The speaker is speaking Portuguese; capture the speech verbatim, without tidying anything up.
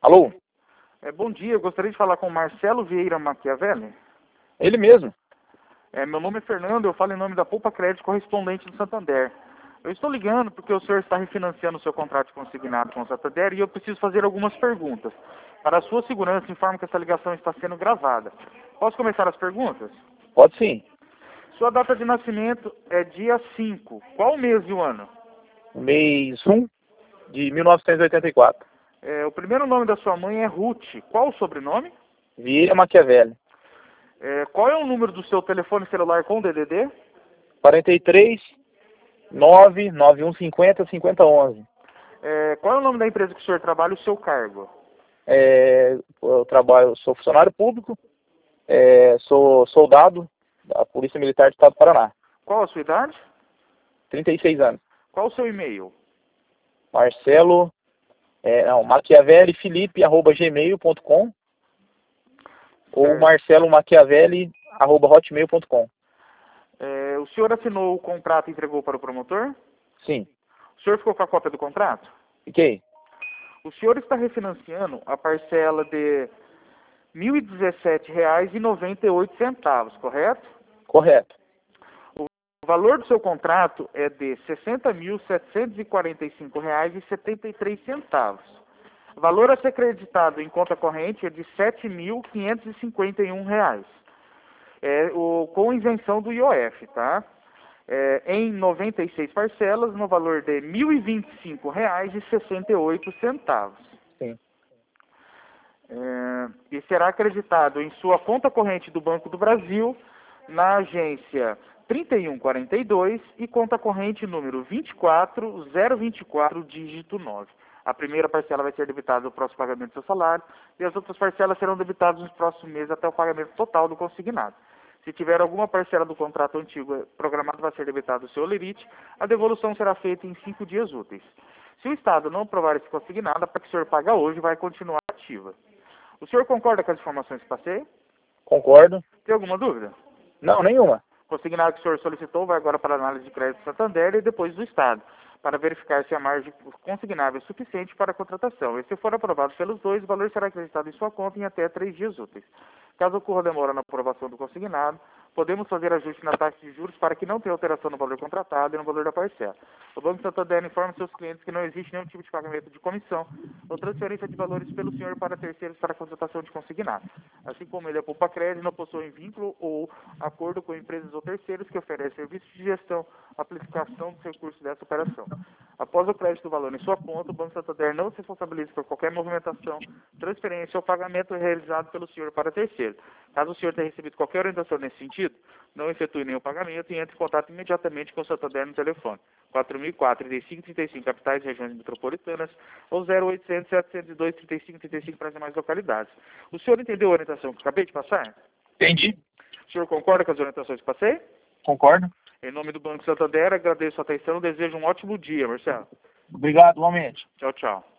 Alô? É, bom dia, eu gostaria de falar com o Marcelo Vieira Machiavelli. Ele mesmo. É, meu nome é Fernando, eu falo em nome da Poupa Crédito Correspondente do Santander. Eu estou ligando porque o senhor está refinanciando o seu contrato consignado com o Santander e eu preciso fazer algumas perguntas. Para a sua segurança, informo que essa ligação está sendo gravada. Posso começar as perguntas? Pode sim. Sua data de nascimento é dia cinco. Qual o mês e o ano? Mês um de mil novecentos e oitenta e quatro. É, o primeiro nome da sua mãe é Ruth. Qual o sobrenome? Vieira Machiavelli. É, qual é o número do seu telefone celular com D D D? quarenta e três, nove nove um cinquenta, cinquenta onze. É, qual é o nome da empresa que o senhor trabalha e o seu cargo? É, eu trabalho, sou funcionário público, é, sou soldado da Polícia Militar do Estado do Paraná. Qual a sua idade? trinta e seis anos. Qual o seu e-mail? Marcelo, é, não, Machiavelli Felipe, arroba gmail ponto com ou Certo. Marcelo Machiavelli, arroba hotmail ponto com. É, o senhor assinou o contrato e entregou para o promotor? Sim. O senhor ficou com a cópia do contrato? Fiquei. O senhor está refinanciando a parcela de mil e dezessete reais e noventa e oito centavos, correto? Correto. O valor do seu contrato é de sessenta mil setecentos e quarenta e cinco reais e setenta e três centavos. O valor a ser creditado em conta corrente é de sete mil quinhentos e cinquenta e um reais. É, o, com isenção do I O F, tá? É, em noventa e seis parcelas, no valor de mil e vinte e cinco reais e sessenta e oito centavos. Sim. É, e será acreditado em sua conta corrente do Banco do Brasil, na agência trinta e um quarenta e dois e conta corrente número vinte e quatro zero vinte e quatro, dígito nove. A primeira parcela vai ser debitada no próximo pagamento do seu salário e as outras parcelas serão debitadas nos próximos meses até o pagamento total do consignado. Se tiver alguma parcela do contrato antigo programado para ser debitado o seu limite, a devolução será feita em cinco dias úteis. Se o Estado não aprovar esse consignado, a para que o senhor paga hoje vai continuar ativa. O senhor concorda com as informações que passei? Concordo. Tem alguma dúvida? Não, nenhuma. O consignado que o senhor solicitou vai agora para a análise de crédito do Santander e depois do Estado, para verificar se a margem consignável é suficiente para a contratação. E se for aprovado pelos dois, o valor será acreditado em sua conta em até três dias úteis. Caso ocorra demora na aprovação do consignado, podemos fazer ajuste na taxa de juros para que não tenha alteração no valor contratado e no valor da parcela. O Banco Santander informa seus clientes que não existe nenhum tipo de pagamento de comissão ou transferência de valores pelo senhor para terceiros para a contratação de consignado. Assim como ele é Poupa Crédito, não possui vínculo ou acordo com empresas ou terceiros que oferecem serviços de gestão, aplicação dos recursos dessa operação. Após o crédito do valor em sua conta, o Banco Santander não se responsabiliza por qualquer movimentação, transferência ou pagamento realizado pelo senhor para terceiro. Caso o senhor tenha recebido qualquer orientação nesse sentido, não efetue nenhum pagamento e entre em contato imediatamente com o Santander no telefone quatro mil e quatro, trinta e cinco, trinta e cinco, capitais e regiões metropolitanas, ou zero oitocentos, setecentos e dois, trinta e cinco, trinta e cinco para as demais localidades. O senhor entendeu a orientação que eu acabei de passar? Entendi. O senhor concorda com as orientações que passei? Concordo. Em nome do Banco Santander, agradeço a atenção e desejo um ótimo dia, Marcelo. Obrigado, igualmente. Tchau, tchau.